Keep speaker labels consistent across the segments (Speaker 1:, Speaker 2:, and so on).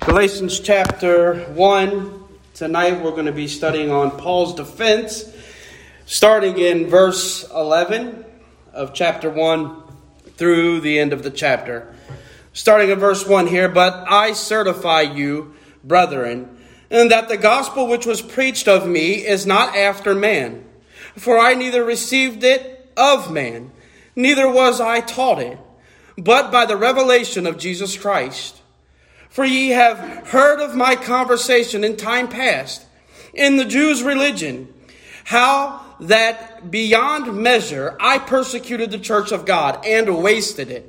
Speaker 1: Galatians chapter 1. Tonight we're going to be studying on Paul's defense, starting in verse 11 of chapter 1 through the end of the chapter. Starting in verse 1 here, "But I certify you, brethren, and that the gospel which was preached of me is not after man. For I neither received it of man, neither was I taught it, but by the revelation of Jesus Christ. For ye have heard of my conversation in time past, in the Jews' religion, how that beyond measure I persecuted the church of God, and wasted it,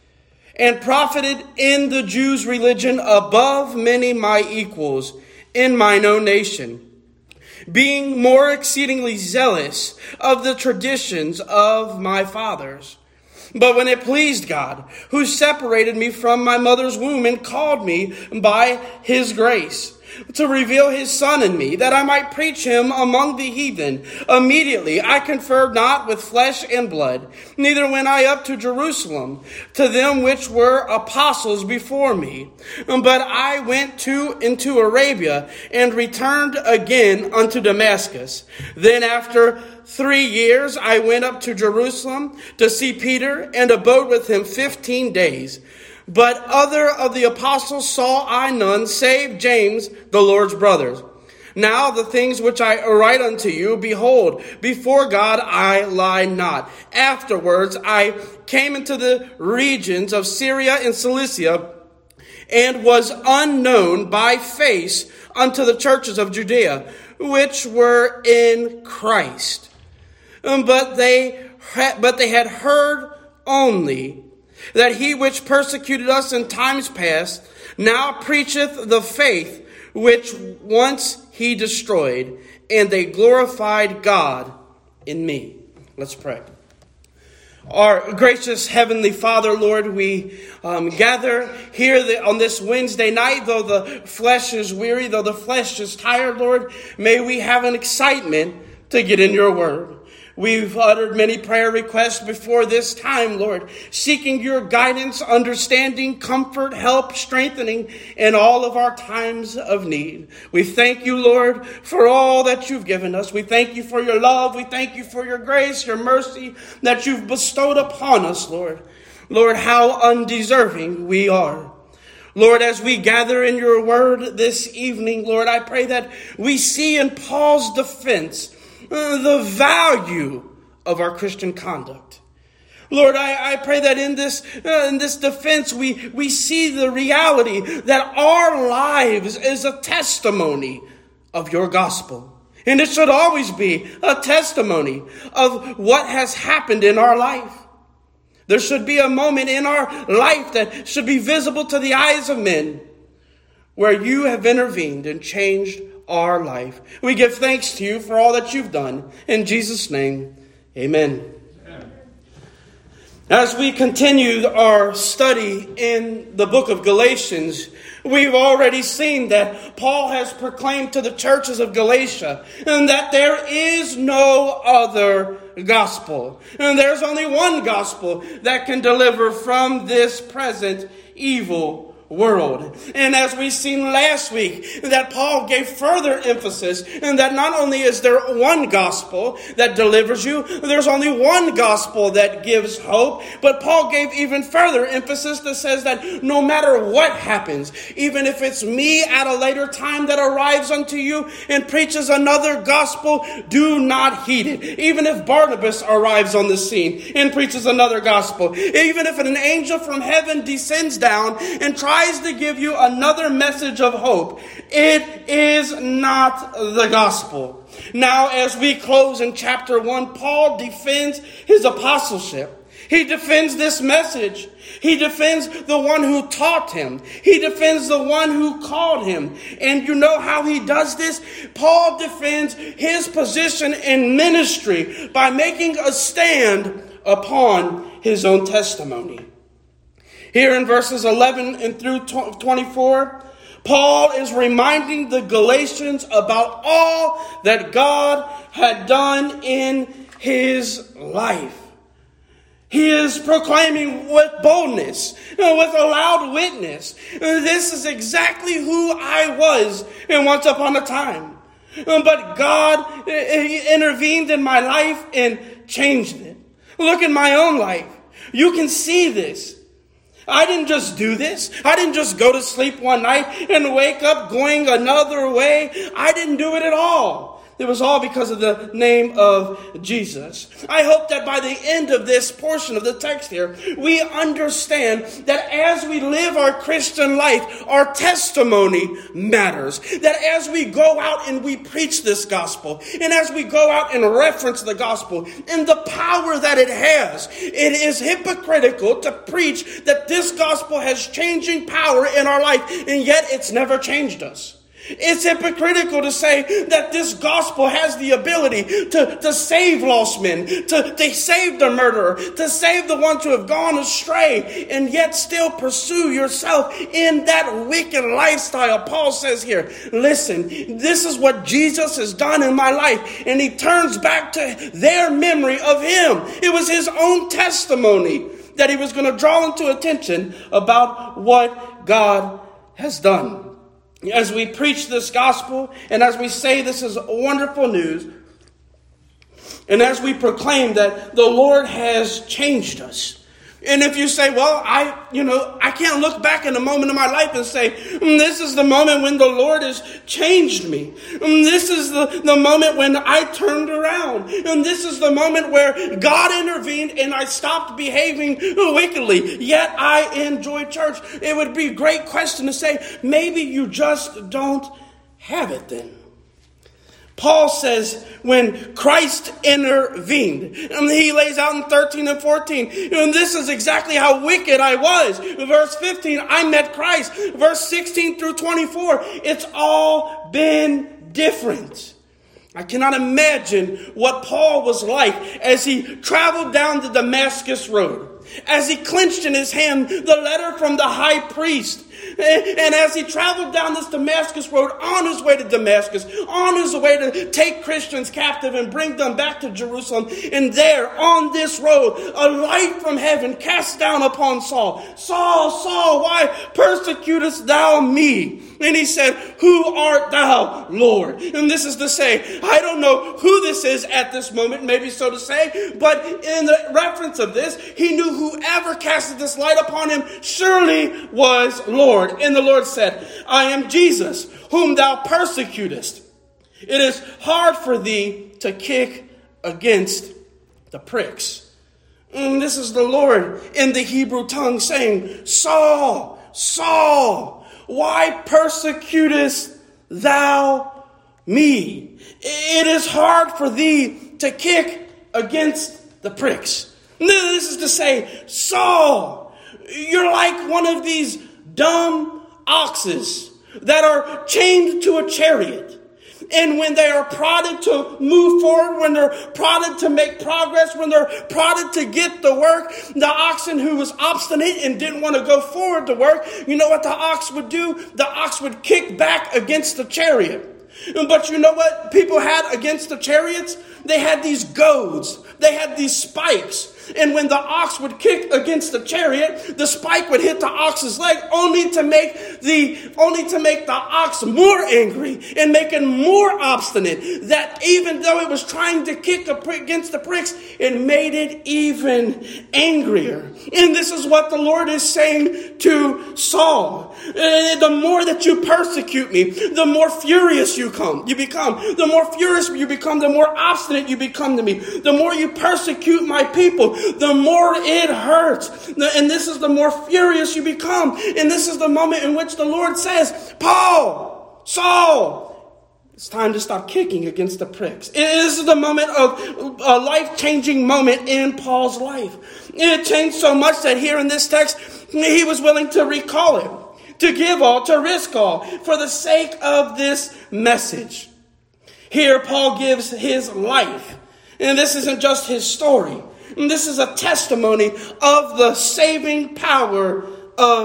Speaker 1: and profited in the Jews' religion above many my equals in mine own nation, being more exceedingly zealous of the traditions of my fathers. But when it pleased God, who separated me from my mother's womb and called me by his grace, to reveal his Son in me, that I might preach him among the heathen, immediately I conferred not with flesh and blood, neither went I up to Jerusalem to them which were apostles before me. But I went into Arabia, and returned again unto Damascus. Then after 3 years I went up to Jerusalem to see Peter, and abode with him 15 days. But other of the apostles saw I none, save James, the Lord's brother. Now the things which I write unto you, behold, before God I lie not. Afterwards I came into the regions of Syria and Cilicia, and was unknown by face unto the churches of Judea, which were in Christ. But they had heard only that he which persecuted us in times past now preacheth the faith which once he destroyed, and they glorified God in me." Let's pray. Our gracious Heavenly Father, Lord, we gather here on this Wednesday night. Though the flesh is weary, though the flesh is tired, Lord, may we have an excitement to get in your word. We've uttered many prayer requests before this time, Lord, seeking your guidance, understanding, comfort, help, strengthening in all of our times of need. We thank you, Lord, for all that you've given us. We thank you for your love. We thank you for your grace, your mercy that you've bestowed upon us, Lord. Lord, how undeserving we are. Lord, as we gather in your word this evening, Lord, I pray that we see in Paul's defense the value of our Christian conduct. Lord, I pray that in this defense we see the reality that our lives is a testimony of your gospel. And it should always be a testimony of what has happened in our life. There should be a moment in our life that should be visible to the eyes of men where you have intervened and changed our life. We give thanks to you for all that you've done. In Jesus' name, amen. As we continue our study in the book of Galatians, we've already seen that Paul has proclaimed to the churches of Galatia and that there is no other gospel. And there's only one gospel that can deliver from this present evil world. And as we seen last week, that Paul gave further emphasis, and that not only is there one gospel that delivers you, there's only one gospel that gives hope, but Paul gave even further emphasis that says that no matter what happens, even if it's me at a later time that arrives unto you and preaches another gospel, do not heed it. Even if Barnabas arrives on the scene and preaches another gospel, even if an angel from heaven descends down and tries to give you another message of hope, it is not the gospel. Now, as we close in chapter 1, Paul defends his apostleship. He defends this message. He defends the one who taught him. He defends the one who called him. And you know how he does this? Paul defends his position in ministry by making a stand upon his own testimony. Here in verses 11 and through 24, Paul is reminding the Galatians about all that God had done in his life. He is proclaiming with boldness, with a loud witness. This is exactly who I was once upon a time. But God intervened in my life and changed it. Look at my own life. You can see this. I didn't just do this. I didn't just go to sleep one night and wake up going another way. I didn't do it at all. It was all because of the name of Jesus. I hope that by the end of this portion of the text here, we understand that as we live our Christian life, our testimony matters. That as we go out and we preach this gospel, and as we go out and reference the gospel and the power that it has, it is hypocritical to preach that this gospel has changing power in our life, and yet it's never changed us. It's hypocritical to say that this gospel has the ability to save lost men, to save the murderer, to save the ones who have gone astray, and yet still pursue yourself in that wicked lifestyle. Paul says here, listen, this is what Jesus has done in my life. And he turns back to their memory of him. It was his own testimony that he was going to draw into attention about what God has done. As we preach this gospel, and as we say this is wonderful news, and as we proclaim that the Lord has changed us. And if you say, well, I can't look back in a moment of my life and say, this is the moment when the Lord has changed me. This is the moment when I turned around. And this is the moment where God intervened and I stopped behaving wickedly. Yet I enjoy church. It would be a great question to say, maybe you just don't have it then. Paul says when Christ intervened, and he lays out in 13 and 14, and this is exactly how wicked I was. Verse 15, I met Christ. Verse 16 through 24, it's all been different. I cannot imagine what Paul was like as he traveled down the Damascus road, as he clenched in his hand the letter from the high priest. And as he traveled down this Damascus road on his way to Damascus, on his way to take Christians captive and bring them back to Jerusalem, and there on this road, a light from heaven cast down upon Saul. Saul, Saul, why persecutest thou me? And he said, who art thou, Lord? And this is to say, I don't know who this is at this moment, maybe so to say, but in the reference of this, he knew whoever casted this light upon him surely was Lord. And the Lord said, I am Jesus, whom thou persecutest. It is hard for thee to kick against the pricks. And this is the Lord in the Hebrew tongue saying, Saul, Saul, why persecutest thou me? It is hard for thee to kick against the pricks. This is to say, Saul, you're like one of these dumb oxes that are chained to a chariot. And when they are prodded to move forward, when they're prodded to make progress, when they're prodded to get the work, the oxen who was obstinate and didn't want to go forward to work, you know what the ox would do? The ox would kick back against the chariot. But you know what people had against the chariots? They had these goads. They had these spikes. And when the ox would kick against the chariot, the spike would hit the ox's leg, only to make the ox more angry and make it more obstinate. That even though it was trying to kick against the pricks, it made it even angrier. And this is what the Lord is saying to Saul. The more that you persecute me, the more furious you become. The more furious you become, the more obstinate you become to me. The more you persecute my people, the more it hurts. And this is the more furious you become. And this is the moment in which the Lord says, Paul, Saul, it's time to stop kicking against the pricks. This is the moment of a life-changing moment in Paul's life. It changed so much that here in this text, he was willing to recall it, to give all, to risk all, for the sake of this message. Here, Paul gives his life. And this isn't just his story. This is a testimony of the saving power of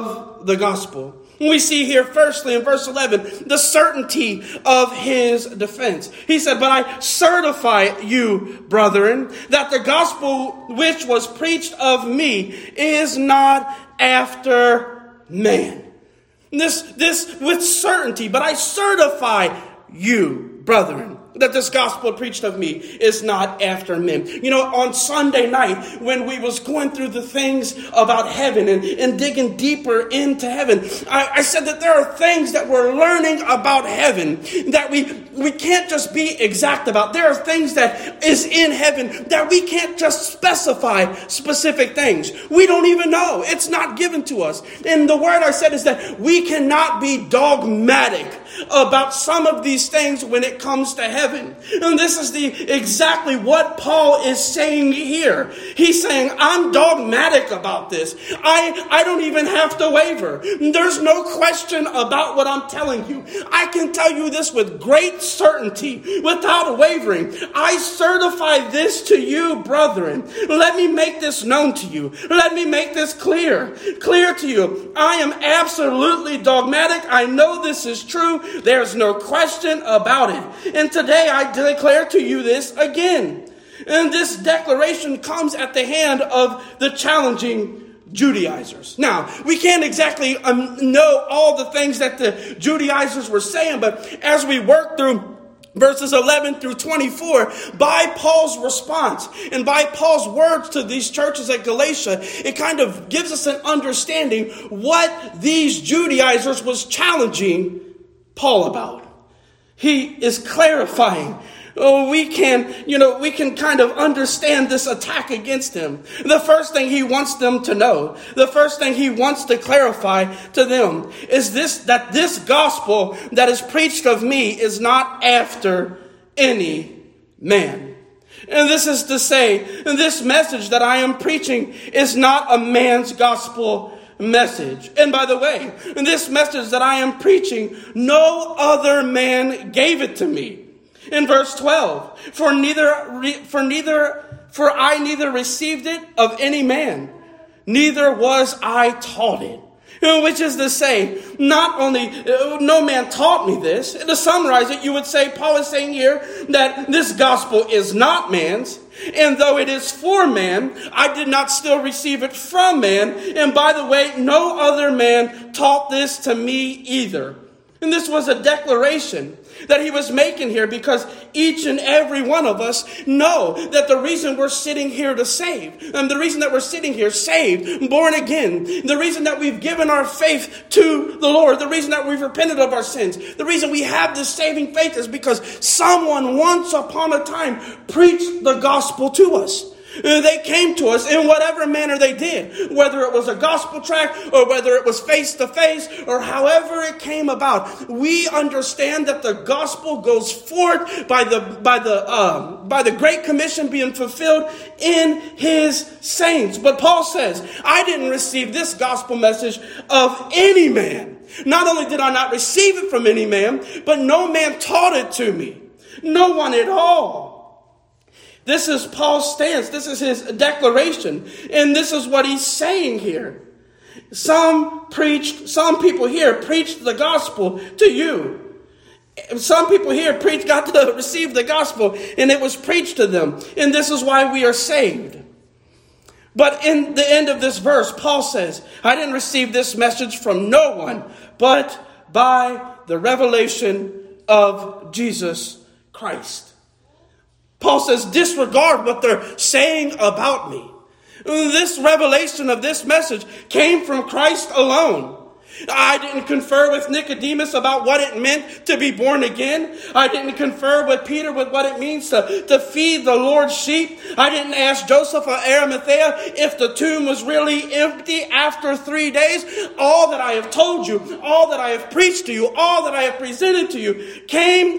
Speaker 1: of the gospel. We see here firstly in verse 11, the certainty of his defense. He said, but I certify you, brethren, that the gospel which was preached of me is not after man. This with certainty, but I certify you, brethren, that this gospel preached of me is not after men. You know, on Sunday night, when we was going through the things about heaven and digging deeper into heaven, I said that there are things that we're learning about heaven that we can't just be exact about. There are things that is in heaven that we can't just specify specific things. We don't even know. It's not given to us. And the word I said is that we cannot be dogmatic about some of these things when it comes to heaven. And this is exactly what Paul is saying here. He's saying, I'm dogmatic about this. I don't even have to waver. There's no question about what I'm telling you. I can tell you this with great certainty, without wavering. I certify this to you, brethren. Let me make this known to you. Let me make this clear to you. I am absolutely dogmatic. I know this is true. There's no question about it. And today I declare to you this again. And this declaration comes at the hand of the challenging Judaizers. Now, we can't exactly know all the things that the Judaizers were saying, but as we work through verses 11 through 24, by Paul's response and by Paul's words to these churches at Galatia, it kind of gives us an understanding what these Judaizers was challenging Paul about. He is clarifying. We can kind of understand this attack against him. The first thing he wants them to know, the first thing he wants to clarify to them is that this gospel that is preached of me is not after any man. And this is to say, this message that I am preaching is not a man's gospel message. And by the way, this message that I am preaching, no other man gave it to me. In verse 12, for I neither received it of any man, neither was I taught it. Which is to say, not only no man taught me this. To summarize it, you would say Paul is saying here that this gospel is not man's. And though it is for man, I did not still receive it from man. And by the way, no other man taught this to me either. And this was a declaration that he was making here because each and every one of us know that the reason we're sitting here to save, and the reason that we're sitting here saved, born again, the reason that we've given our faith to the Lord, the reason that we've repented of our sins, the reason we have this saving faith is because someone once upon a time preached the gospel to us. They came to us in whatever manner they did, whether it was a gospel tract or whether it was face to face or however it came about. We understand that the gospel goes forth by the Great Commission being fulfilled in his saints. But Paul says, I didn't receive this gospel message of any man. Not only did I not receive it from any man, but no man taught it to me. No one at all. This is Paul's stance. This is his declaration. And this is what he's saying here. Some people here preached the gospel to you. Some people here got to receive the gospel and it was preached to them. And this is why we are saved. But in the end of this verse, Paul says, I didn't receive this message from no one, but by the revelation of Jesus Christ. Paul says, disregard what they're saying about me. This revelation of this message came from Christ alone. I didn't confer with Nicodemus about what it meant to be born again. I didn't confer with Peter with what it means to feed the Lord's sheep. I didn't ask Joseph of Arimathea if the tomb was really empty after 3 days. All that I have told you, all that I have preached to you, all that I have presented to you came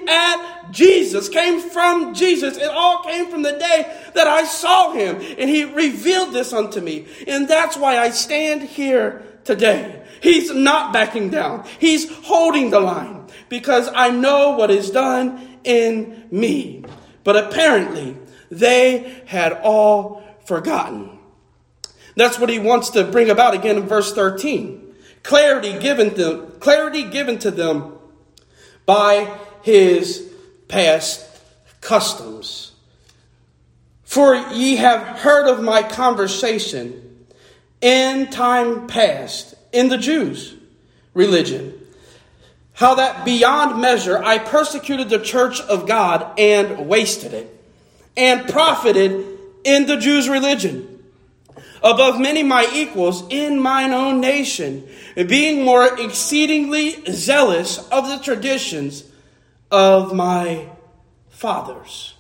Speaker 1: from Jesus. It all came from the day that I saw him and he revealed this unto me. And that's why I stand here today. He's not backing down. He's holding the line because I know what is done in me. But apparently, they had all forgotten. That's what he wants to bring about again in verse 13. clarity given to them by his past customs. For ye have heard of my conversation in time past in the Jews' religion, how that beyond measure I persecuted the church of God and wasted it, and profited in the Jews' religion above many my equals in mine own nation, being more exceedingly zealous of the traditions of my fathers.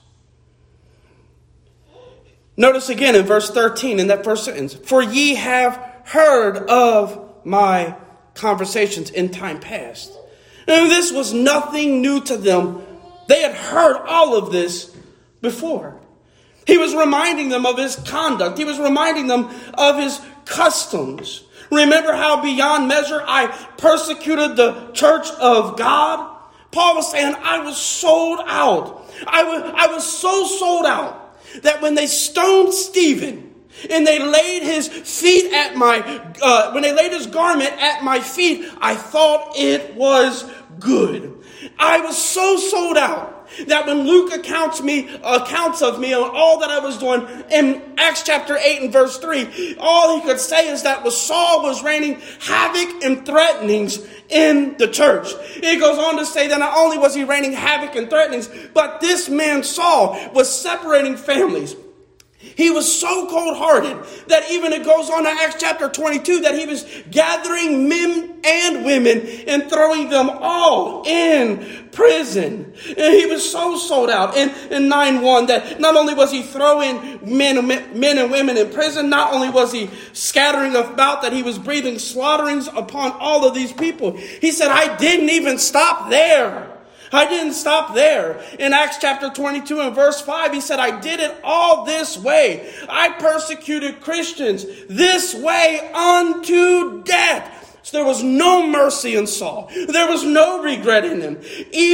Speaker 1: Notice again in verse 13, in that first sentence, for ye have heard of my conversations in time past. And this was nothing new to them. They had heard all of this before. He was reminding them of his conduct. He was reminding them of his customs. Remember how beyond measure I persecuted the church of God? Paul was saying, I was sold out. I was so sold out that when they stoned Stephen and they laid his feet at when they laid his garment at my feet, I thought it was good. I was so sold out that when Luke accounts of me on all that I was doing in Acts chapter 8 and verse 3, all he could say is that Saul was raining havoc and threatenings in the church. He goes on to say that not only was he raining havoc and threatenings, but this man Saul was separating families. He was so cold-hearted that even it goes on to Acts chapter 22 that he was gathering men and women and throwing them all in prison. And he was so sold out in 9:1 that not only was he throwing men and women in prison, not only was he scattering about, that he was breathing slaughterings upon all of these people. He said, I didn't even stop there. I didn't stop there. In Acts chapter 22 and verse 5, he said, I did it all this way. I persecuted Christians this way unto death. So there was no mercy in Saul. There was no regret in him.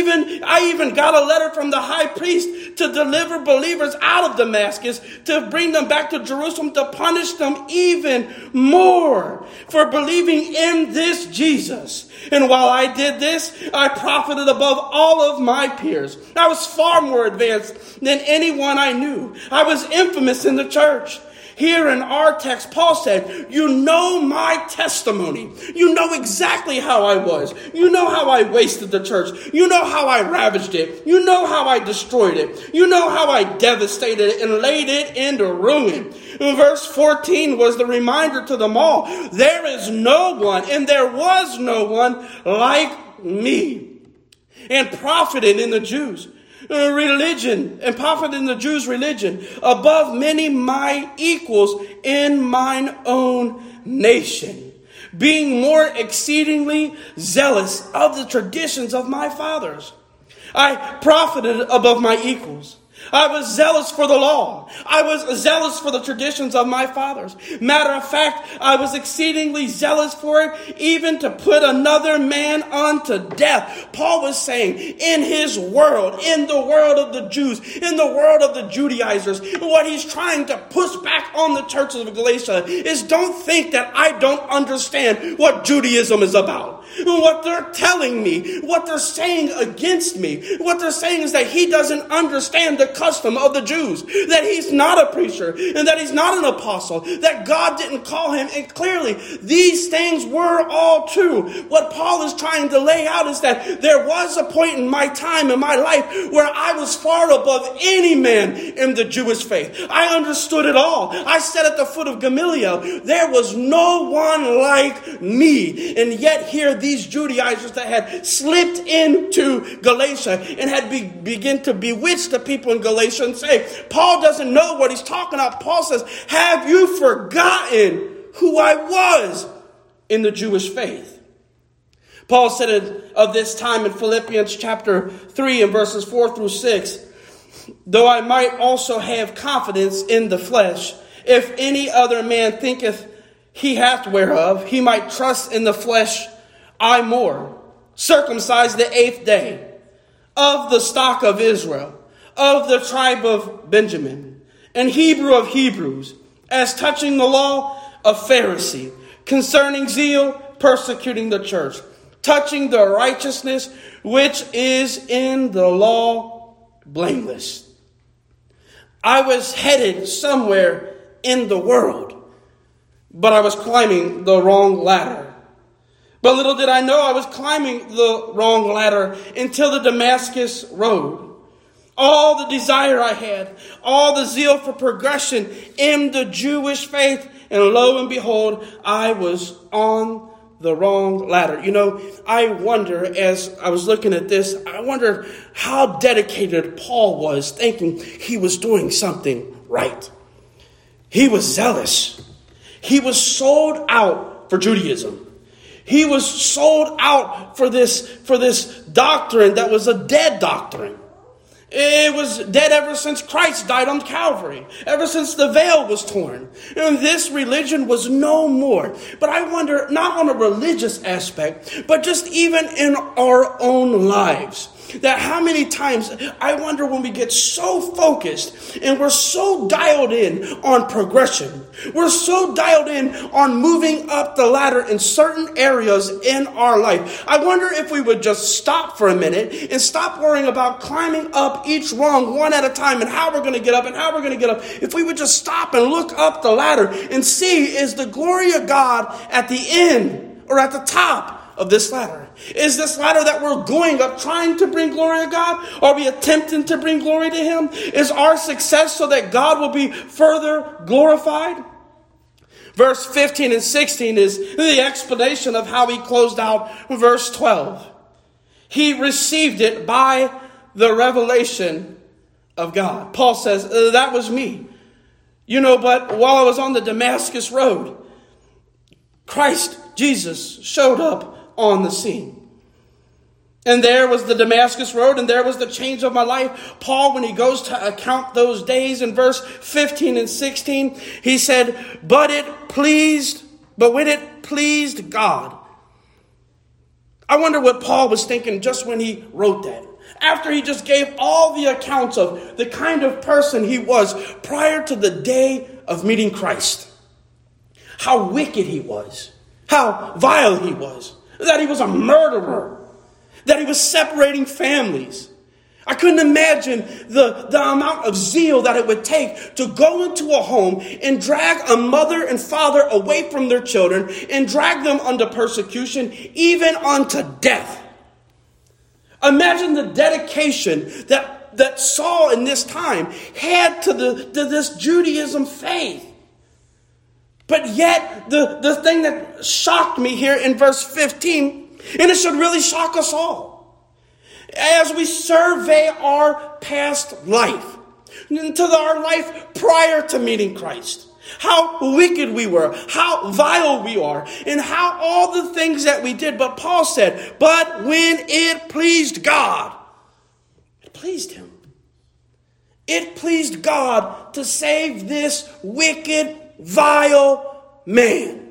Speaker 1: I even got a letter from the high priest to deliver believers out of Damascus, to bring them back to Jerusalem, to punish them even more for believing in this Jesus. And while I did this, I profited above all of my peers. I was far more advanced than anyone I knew. I was infamous in the church. Here in our text, Paul said, you know my testimony. You know exactly how I was. You know how I wasted the church. You know how I ravaged it. You know how I destroyed it. You know how I devastated it and laid it into ruin. And verse 14 was the reminder to them all. There is no one, and there was no one like me. And profited in the Jews' religion, and profited in the Jews' religion above many my equals in mine own nation, being more exceedingly zealous of the traditions of my fathers. I profited above my equals. I was zealous for the law. I was zealous for the traditions of my fathers. Matter of fact, I was exceedingly zealous for it, even to put another man unto death. Paul was saying, in his world, in the world of the Jews, in the world of the Judaizers, what he's trying to push back on the churches of Galatia is, don't think that I don't understand what Judaism is about. What they're telling me, what they're saying against me, what they're saying is that he doesn't understand the custom of the Jews, that he's not a preacher, and that he's not an apostle, that God didn't call him. And clearly, these things were all true. What Paul is trying to lay out is that there was a point in my time, in my life, where I was far above any man in the Jewish faith. I understood it all. I sat at the foot of Gamaliel. There was no one like me. And yet here, these Judaizers that had slipped into Galatia and had begin to bewitch the people in Galatia and say, Paul doesn't know what he's talking about. Paul says, have you forgotten who I was in the Jewish faith? Paul said it of this time in Philippians chapter 3 and verses 4 through 6, though I might also have confidence in the flesh, if any other man thinketh he hath whereof, he might trust in the flesh I more, circumcised the 8th day, of the stock of Israel, of the tribe of Benjamin, and Hebrew of Hebrews, as touching the law, a Pharisee, concerning zeal, persecuting the church, touching the righteousness which is in the law, blameless. I was headed somewhere in the world, but I was climbing the wrong ladder. But little did I know I was climbing the wrong ladder until the Damascus Road. All the desire I had, all the zeal for progression in the Jewish faith, and lo and behold, I was on the wrong ladder. You know, I wonder, as I was looking at this, I wonder how dedicated Paul was, thinking he was doing something right. He was zealous. He was sold out for Judaism. He was sold out for this doctrine that was a dead doctrine. It was dead ever since Christ died on Calvary, ever since the veil was torn. And this religion was no more. But I wonder, not on a religious aspect, but just even in our own lives, that how many times I wonder when we get so focused and we're so dialed in on progression, we're so dialed in on moving up the ladder in certain areas in our life. I wonder if we would just stop for a minute and stop worrying about climbing up each rung one at a time and how we're going to get up and how we're going to get up. If we would just stop and look up the ladder and see, is the glory of God at the end or at the top of this ladder? Is this ladder that we're going up trying to bring glory to God? Are we attempting to bring glory to Him? Is our success so that God will be further glorified? Verse 15 and 16 is the explanation of how he closed out verse 12. He received it by the revelation of God. Paul says, that was me. You know, but while I was on the Damascus Road, Christ Jesus showed up on the scene. And there was the Damascus Road, and there was the change of my life. Paul, when he goes to account those days in verse 15 and 16, he said, but when it pleased God. I wonder what Paul was thinking just when he wrote that. After he just gave all the accounts of the kind of person he was prior to the day of meeting Christ. How wicked he was. How vile he was. That he was a murderer. That he was separating families. I couldn't imagine the amount of zeal that it would take to go into a home and drag a mother and father away from their children and drag them under persecution, even unto death. Imagine the dedication that Saul in this time had to this Judaism faith. But yet, the thing that shocked me here in verse 15, and it should really shock us all, as we survey our past life, into our life prior to meeting Christ, how wicked we were, how vile we are, and how all the things that we did. But Paul said, but when it pleased God, it pleased him. It pleased God to save this wicked, vile man.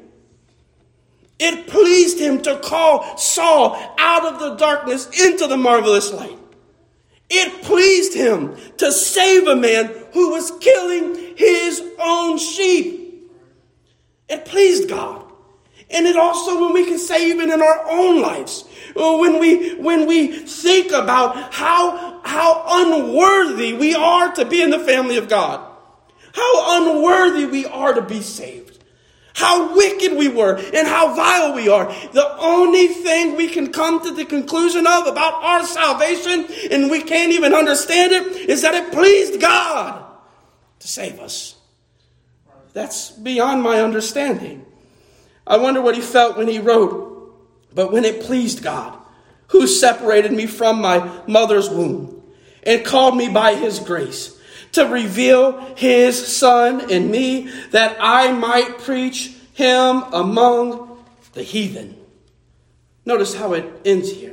Speaker 1: It pleased him to call Saul out of the darkness into the marvelous light. It pleased him to save a man who was killing his own sheep. It pleased God. And it also, when we can say even in our own lives, when we think about how unworthy we are to be in the family of God, how unworthy we are to be saved, how wicked we were and how vile we are. The only thing we can come to the conclusion of about our salvation, and we can't even understand it, is that it pleased God to save us. That's beyond my understanding. I wonder what he felt when he wrote, but when it pleased God, who separated me from my mother's womb and called me by his grace, to reveal his Son in me, that I might preach him among the heathen. Notice how it ends here.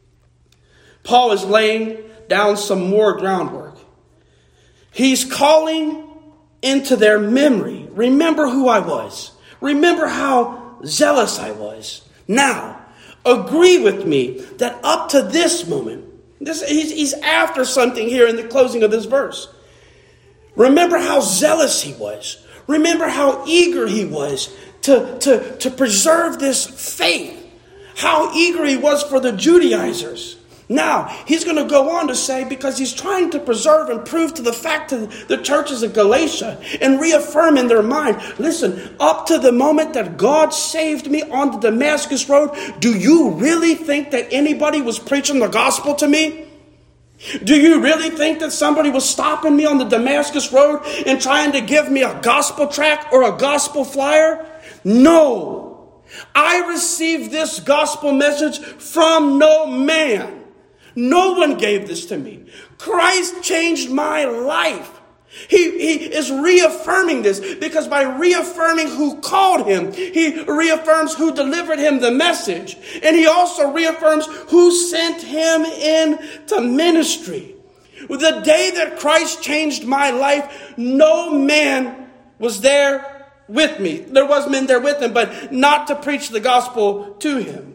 Speaker 1: Paul is laying down some more groundwork. He's calling into their memory. Remember who I was. Remember how zealous I was. Now, agree with me that up to this moment, he's after something here in the closing of this verse. Remember how zealous he was. Remember how eager he was to preserve this faith. How eager he was for the Judaizers. Now, he's going to go on to say, because he's trying to preserve and prove to the fact to the churches of Galatia and reaffirm in their mind, listen, up to the moment that God saved me on the Damascus road, do you really think that anybody was preaching the gospel to me? Do you really think that somebody was stopping me on the Damascus road and trying to give me a gospel tract or a gospel flyer? No. I received this gospel message from no man. No one gave this to me. Christ changed my life. He is reaffirming this, because by reaffirming who called him, he reaffirms who delivered him the message. And he also reaffirms who sent him into ministry. The day that Christ changed my life, no man was there with me. There was men there with him, but not to preach the gospel to him.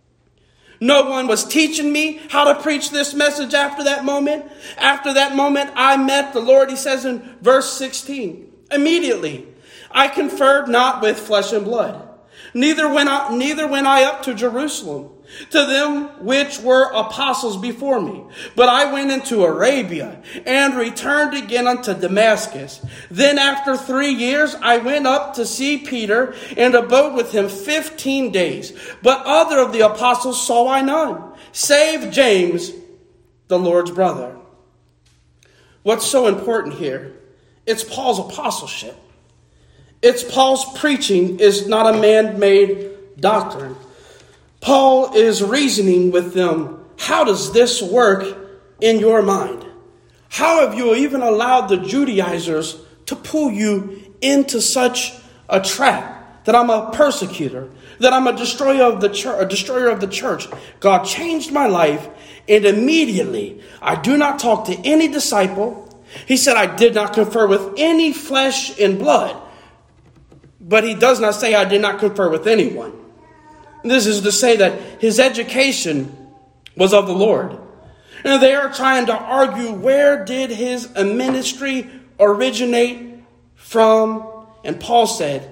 Speaker 1: No one was teaching me how to preach this message after that moment. After that moment, I met the Lord, he says in verse 16. Immediately, I conferred not with flesh and blood. Neither went I up to Jerusalem, to them which were apostles before me. But I went into Arabia, and returned again unto Damascus. Then after 3 years, I went up to see Peter, and abode with him 15 days. But other of the apostles saw I none, save James, the Lord's brother. What's so important here? It's Paul's apostleship. It's Paul's preaching is not a man-made doctrine. Paul is reasoning with them. How does this work in your mind? How have you even allowed the Judaizers to pull you into such a trap? That I'm a persecutor, that I'm a destroyer of the church. God changed my life, and immediately I do not talk to any disciple. He said I did not confer with any flesh and blood. But he does not say I did not confer with anyone. This is to say that his education was of the Lord. And they are trying to argue, where did his ministry originate from? And Paul said,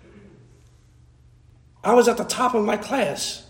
Speaker 1: I was at the top of my class.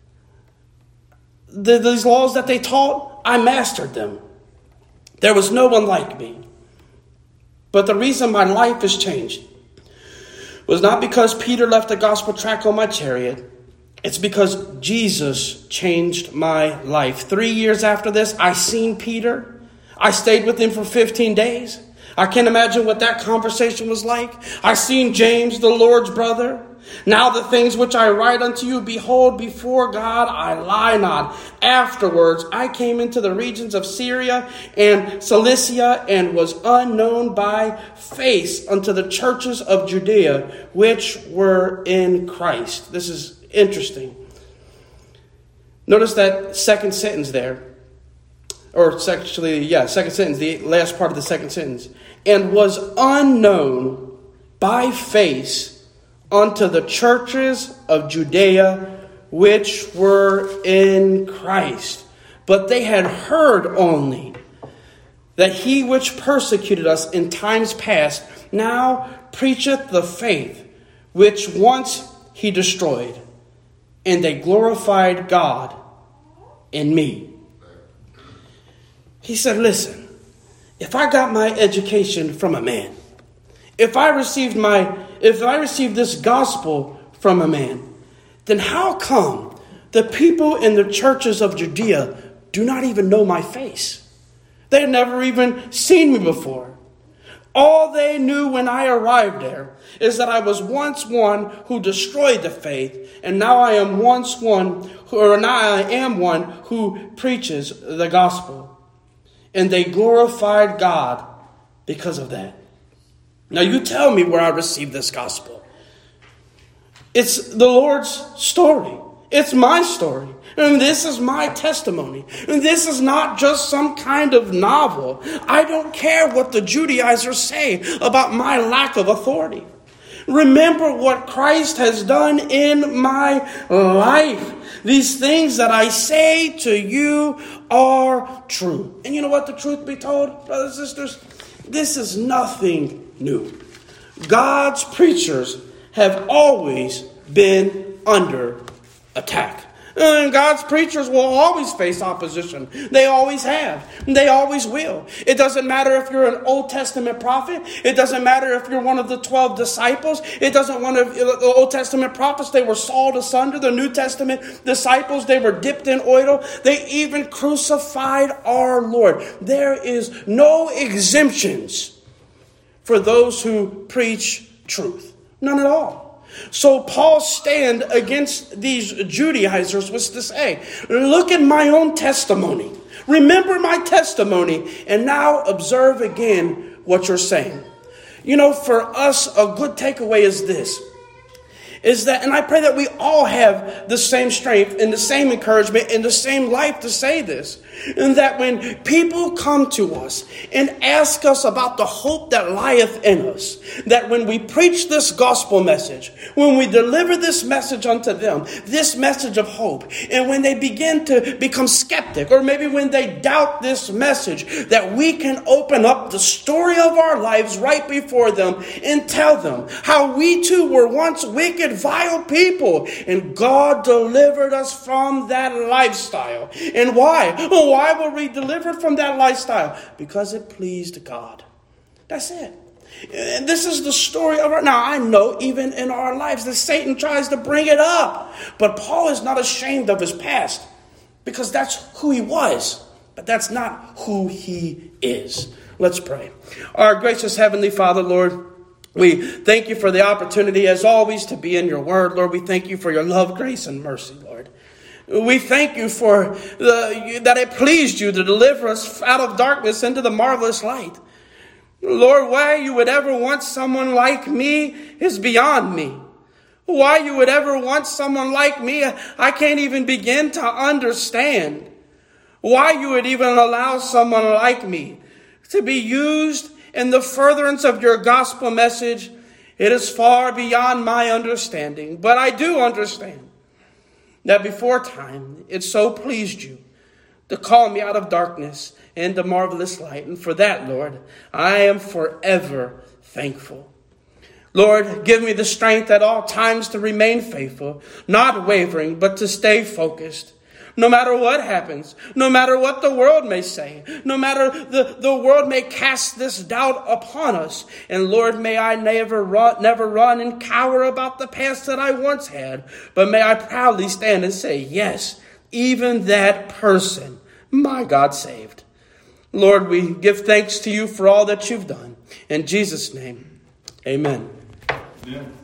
Speaker 1: These laws that they taught, I mastered them. There was no one like me. But the reason my life has changed was not because Peter left a gospel tract on my chariot. It's because Jesus changed my life. 3 years after this, I seen Peter. I stayed with him for 15 days. I can't imagine what that conversation was like. I seen James, the Lord's brother. Now the things which I write unto you, behold, before God I lie not. Afterwards I came into the regions of Syria and Cilicia, and was unknown by face unto the churches of Judea, which were in Christ. This is interesting. Notice that second sentence there. Second sentence, the last part of the second sentence. And was unknown by face unto the churches of Judea, which were in Christ. But they had heard only that he which persecuted us in times past now preacheth the faith which once he destroyed. And they glorified God in me. He said, listen, if I got my education from a man, if I received this gospel from a man, then how come the people in the churches of Judea do not even know my face? They had never even seen me before. All they knew when I arrived there is that I was once one who destroyed the faith, and now I am one who preaches the gospel. And they glorified God because of that. Now you tell me where I received this gospel. It's the Lord's story. It's my story. And this is my testimony. And this is not just some kind of novel. I don't care what the Judaizers say about my lack of authority. Remember what Christ has done in my life. These things that I say to you are true. And you know what, the truth be told, brothers and sisters? This is nothing new. God's preachers have always been under attack. And God's preachers will always face opposition. They always have. They always will. It doesn't matter if you're an Old Testament prophet. It doesn't matter if you're one of the 12 disciples. It doesn't matter if the Old Testament prophets, they were sawed asunder. The New Testament disciples, they were dipped in oil. They even crucified our Lord. There is no exemptions for those who preach truth. None at all. So Paul's stand against these Judaizers was to say, look at my own testimony. Remember my testimony. And now observe again what you're saying. You know, for us, a good takeaway is this. Is that, and I pray that we all have the same strength and the same encouragement and the same life to say this. And that when people come to us and ask us about the hope that lieth in us, that when we preach this gospel message, when we deliver this message unto them, this message of hope, and when they begin to become skeptic, or maybe when they doubt this message, that we can open up the story of our lives right before them and tell them how we too were once wicked, vile people, and God delivered us from that lifestyle. And why? Why were we delivered from that lifestyle? Because it pleased God. That's it. And this is the story of our... Now, I know even in our lives that Satan tries to bring it up. But Paul is not ashamed of his past. Because that's who he was. But that's not who he is. Let's pray. Our gracious Heavenly Father, Lord, we thank you for the opportunity, as always, to be in your word. Lord, we thank you for your love, grace, and mercy, Lord. We thank you for that it pleased you to deliver us out of darkness into the marvelous light. Lord, why you would ever want someone like me is beyond me. Why you would ever want someone like me, I can't even begin to understand. Why you would even allow someone like me to be used in the furtherance of your gospel message, it is far beyond my understanding. But I do understand that before time, it so pleased you to call me out of darkness into marvelous light. And for that, Lord, I am forever thankful. Lord, give me the strength at all times to remain faithful, not wavering, but to stay focused. No matter what happens, no matter what the world may say, no matter the world may cast this doubt upon us. And Lord, may I never run and cower about the past that I once had, but may I proudly stand and say, yes, even that person, my God, saved. Lord, we give thanks to you for all that you've done. In Jesus' name, amen.
Speaker 2: Amen.